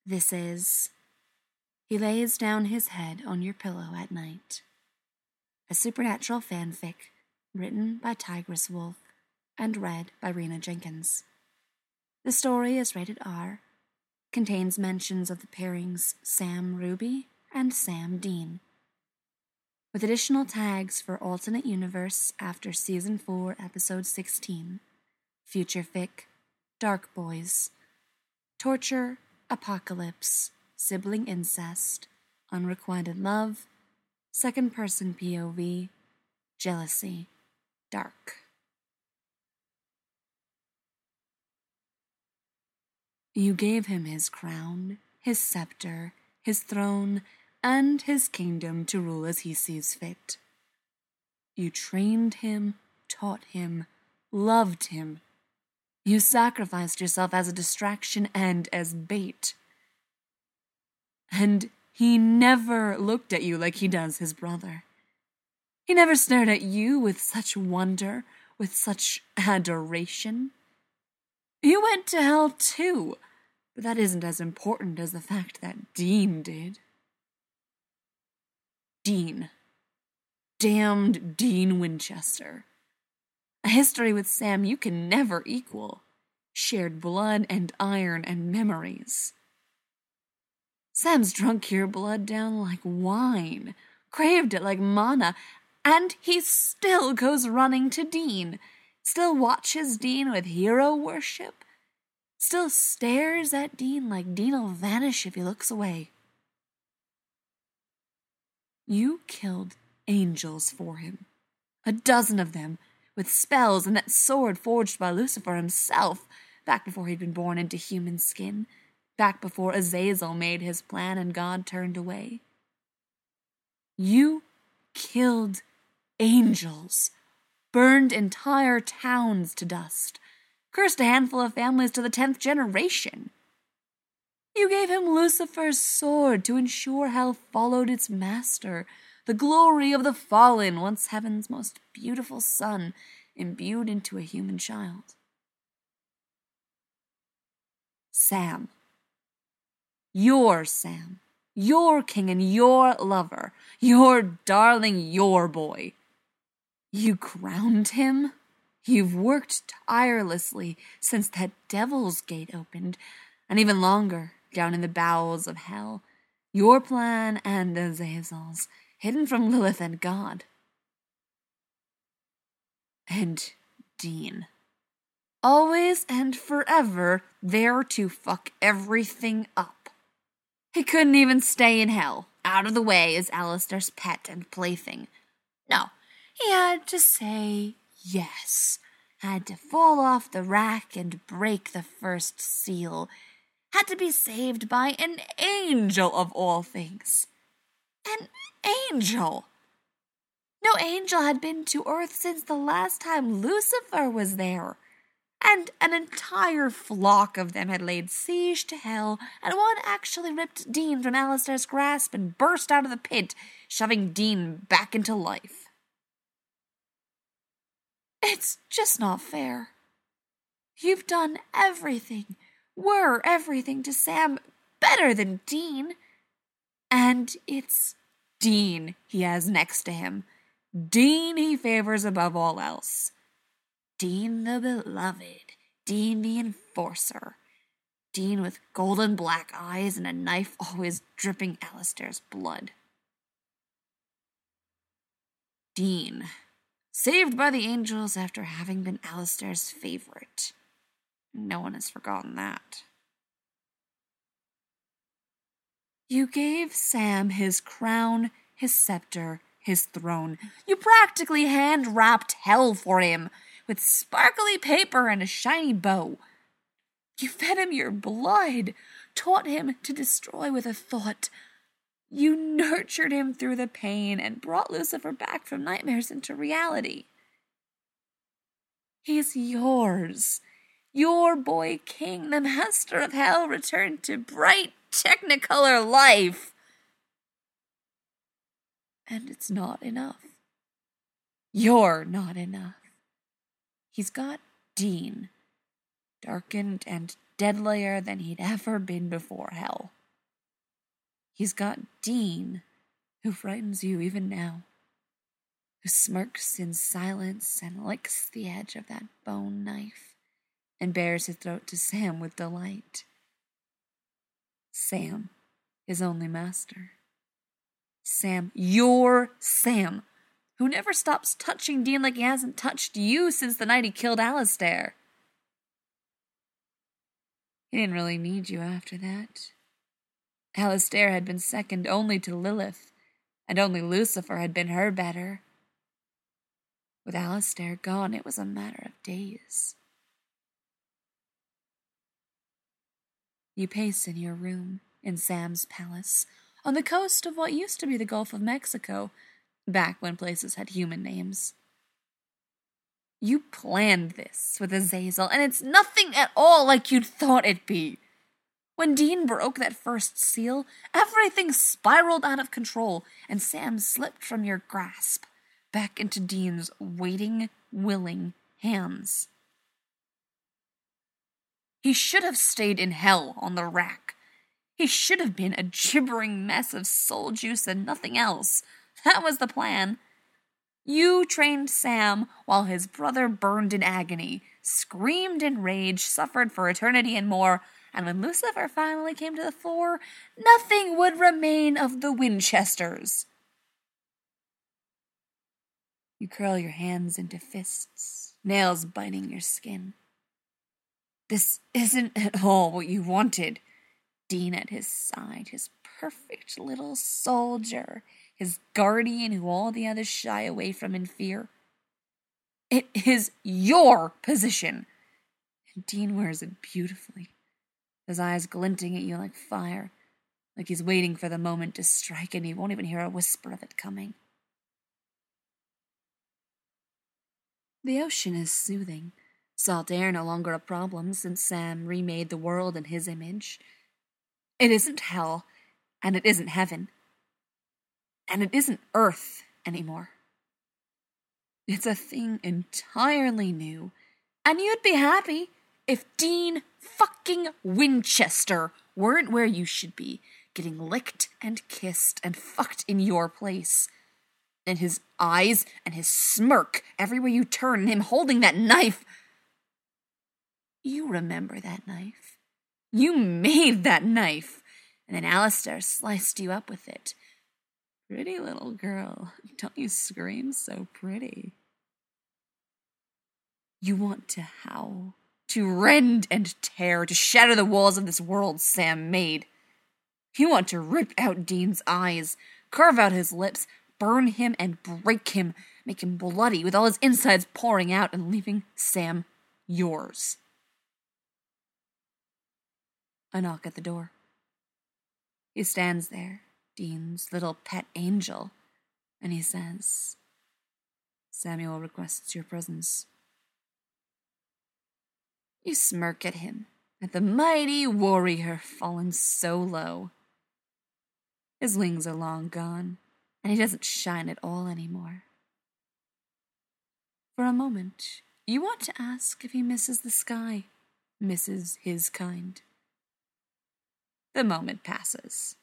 This is He Lays Down His Head on Your Pillow at Night, a supernatural fanfic written by Tigress Wolf and read by Rena Jenkins. The story is rated R, contains mentions of the pairings Sam Ruby and Sam Dean, with additional tags for alternate universe after Season 4, Episode 16, future fic, Dark Boys, torture, apocalypse, sibling incest, unrequited love, second-person POV, jealousy, dark. You gave him his crown, his scepter, his throne, and his kingdom to rule as he sees fit. You trained him, taught him, loved him. You sacrificed yourself as a distraction and as bait. And he never looked at you like he does his brother. He never stared at you with such wonder, with such adoration. You went to hell too, but that isn't as important as the fact that Dean did. Dean. Damned Dean Winchester. A history with Sam you can never equal. Shared blood and iron and memories. Sam's drunk your blood down like wine, craved it like mana, and he still goes running to Dean, still watches Dean with hero worship, still stares at Dean like Dean'll vanish if he looks away. You killed angels for him, 12 of them, with spells and that sword forged by Lucifer himself, back before he'd been born into human skin, back before Azazel made his plan and God turned away. You killed angels, burned entire towns to dust, cursed a handful of families to the 10th generation. You gave him Lucifer's sword to ensure hell followed its master, the glory of the fallen, once heaven's most beautiful son, imbued into a human child. Sam. Your Sam. Your king and your lover. Your darling, your boy. You crowned him? You've worked tirelessly since that devil's gate opened, and even longer, down in the bowels of hell. Your plan and Azazel's, hidden from Lilith and God. And Dean. Always and forever there to fuck everything up. He couldn't even stay in hell, out of the way as Alistair's pet and plaything. No, he had to say yes, had to fall off the rack and break the first seal, had to be saved by an angel of all things. An angel! No angel had been to Earth since the last time Lucifer was there. And an entire flock of them had laid siege to hell, and one actually ripped Dean from Alistair's grasp and burst out of the pit, shoving Dean back into life. It's just not fair. You've done everything, were everything to Sam better than Dean. And it's Dean he has next to him. Dean he favors above all else. Dean the beloved, Dean the enforcer, Dean with golden black eyes and a knife always dripping Alistair's blood. Dean, saved by the angels after having been Alistair's favorite. No one has forgotten that. You gave Sam his crown, his scepter, his throne. You practically hand-wrapped hell for him, with sparkly paper and a shiny bow. You fed him your blood, taught him to destroy with a thought. You nurtured him through the pain and brought Lucifer back from nightmares into reality. He's yours. Your boy king, the master of hell, returned to bright technicolor life. And it's not enough. You're not enough. He's got Dean, darkened and deadlier than he'd ever been before hell. He's got Dean, who frightens you even now, who smirks in silence and licks the edge of that bone knife and bares his throat to Sam with delight. Sam, his only master. Sam, your Sam, who never stops touching Dean like he hasn't touched you since the night he killed Alistair. He didn't really need you after that. Alistair had been second only to Lilith, and only Lucifer had been her better. With Alistair gone, it was a matter of days. You pace in your room in Sam's palace, on the coast of what used to be the Gulf of Mexico, back when places had human names. You planned this with Azazel, and it's nothing at all like you'd thought it'd be. When Dean broke that first seal, everything spiraled out of control, and Sam slipped from your grasp back into Dean's waiting, willing hands. He should have stayed in hell on the rack. He should have been a gibbering mess of soul juice and nothing else. That was the plan. You trained Sam while his brother burned in agony, screamed in rage, suffered for eternity and more, and when Lucifer finally came to the fore, nothing would remain of the Winchesters. You curl your hands into fists, nails biting your skin. This isn't at all what you wanted. Dean at his side, his perfect little soldier, his guardian who all the others shy away from in fear. It is your position. And Dean wears it beautifully, his eyes glinting at you like fire, like he's waiting for the moment to strike and you won't even hear a whisper of it coming. The ocean is soothing. Salt air no longer a problem since Sam remade the world in his image. It isn't hell, and it isn't heaven, and it isn't Earth anymore. It's a thing entirely new, and you'd be happy if Dean fucking Winchester weren't where you should be, getting licked and kissed and fucked in your place. And his eyes and his smirk everywhere you turn, and him holding that knife. You remember that knife. You made that knife, and then Alistair sliced you up with it. Pretty little girl, don't you scream so pretty? You want to howl, to rend and tear, to shatter the walls of this world Sam made. You want to rip out Dean's eyes, carve out his lips, burn him and break him, make him bloody with all his insides pouring out and leaving Sam yours. A knock at the door. He stands there, Dean's little pet angel, and he says, "Samuel requests your presence." You smirk at him, at the mighty warrior fallen so low. His wings are long gone, and he doesn't shine at all anymore. For a moment, you want to ask if he misses the sky, misses his kind. The moment passes.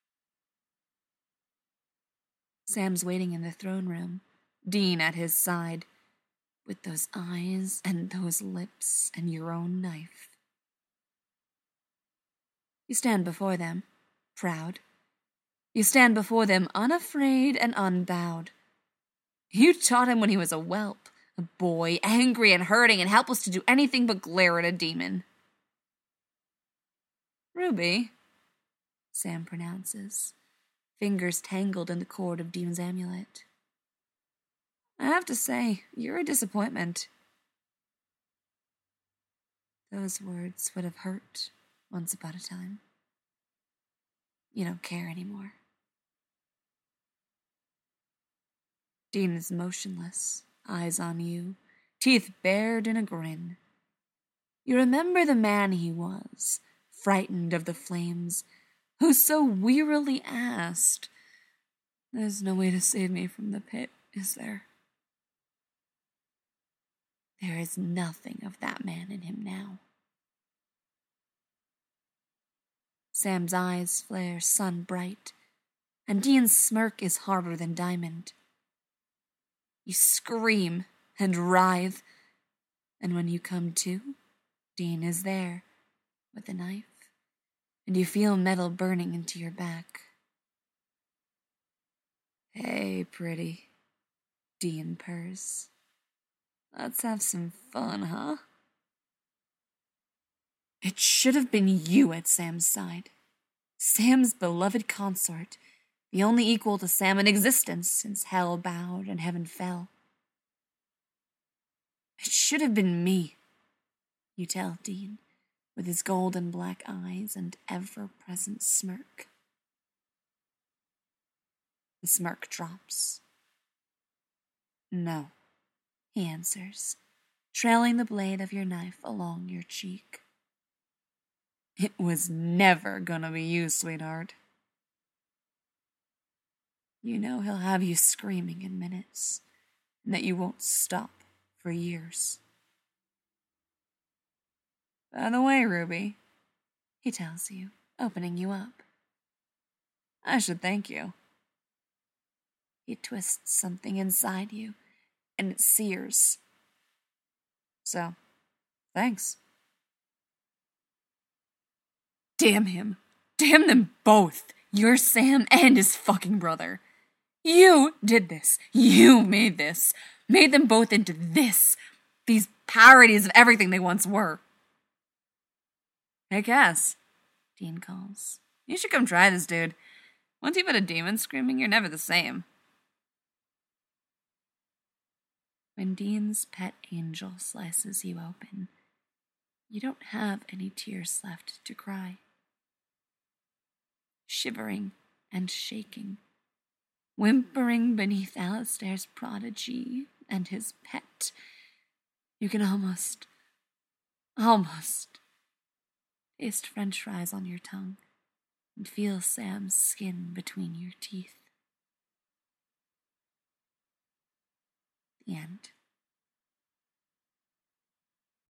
Sam's waiting in the throne room, Dean at his side, with those eyes and those lips and your own knife. You stand before them, proud. You stand before them unafraid and unbowed. You taught him when he was a whelp, a boy, angry and hurting and helpless to do anything but glare at a demon. "Ruby," Sam pronounces, fingers tangled in the cord of Dean's amulet. "I have to say, you're a disappointment." Those words would have hurt once upon a time. You don't care anymore. Dean is motionless, eyes on you, teeth bared in a grin. You remember the man he was, frightened of the flames, who so wearily asked, "There's no way to save me from the pit, is there?" There is nothing of that man in him now. Sam's eyes flare sun bright, and Dean's smirk is harder than diamond. You scream and writhe, and when you come to, Dean is there, with a knife, and you feel metal burning into your back. Hey, pretty, Dean purrs. Let's have some fun, huh? It should have been you at Sam's side. Sam's beloved consort, the only equal to Sam in existence since hell bowed and heaven fell. It should have been me, you tell Dean, with his golden black eyes and ever-present smirk. The smirk drops. No, he answers, trailing the blade of your knife along your cheek. It was never gonna be you, sweetheart. You know he'll have you screaming in minutes, and that you won't stop for years. By the way, Ruby, he tells you, opening you up, I should thank you. He twists something inside you, and it sears. So, thanks. Damn him. Damn them both. You're Sam and his fucking brother. You did this. You made this. Made them both into this. These parodies of everything they once were. Hey, Cass, Dean calls. You should come try this, dude. Once you've had a demon screaming, you're never the same. When Dean's pet angel slices you open, you don't have any tears left to cry. Shivering and shaking, whimpering beneath Alistair's prodigy and his pet, you can almost taste French fries on your tongue and feel Sam's skin between your teeth. The end.